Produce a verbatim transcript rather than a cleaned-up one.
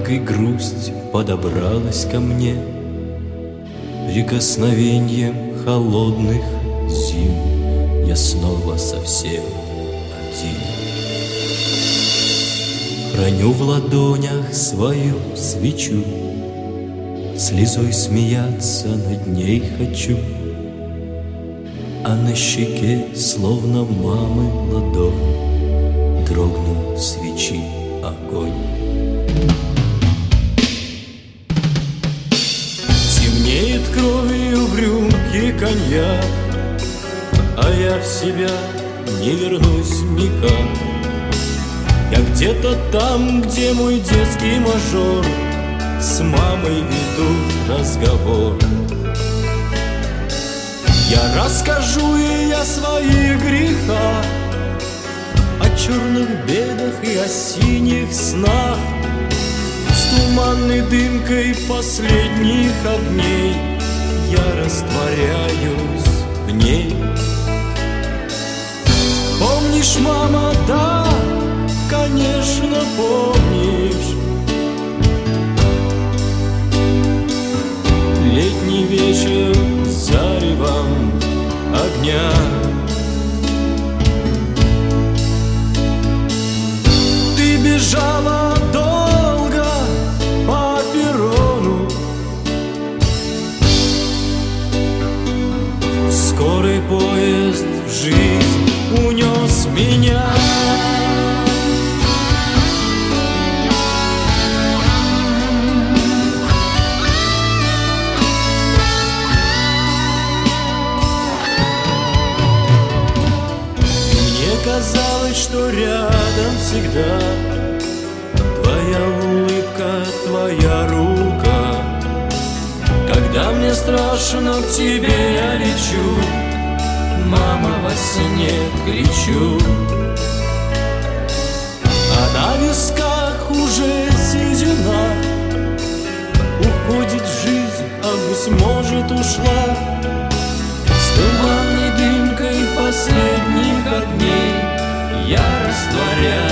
Легкой грусть подобралась ко мне прикосновением холодных зим. Я снова совсем один. Храню в ладонях свою свечу, слезой смеяться над ней хочу, а на щеке, словно мамы ладонь, дрогнул свечи огонь. Темнеет кровью в рюмке коньяк, а я в себя не вернусь никак. Я где-то там, где мой детский мажор, с мамой веду разговор. Я расскажу ей о своих грехах, о черных бедах и о синих снах. С туманной дымкой последних огней я растворяюсь в ней. Помнишь, мама, да, конечно, помнишь, летний вечер с заревом огня. Ты бежала долго по перрону, скорый поезд в жизнь унес меня. Казалось, что рядом всегда твоя улыбка, твоя рука. Когда мне страшно, к тебе я лечу, мама, во сне кричу. А на висках уже седина, уходит жизнь, а быть может ушла. С туманной дымкой последних огней я растворяюсь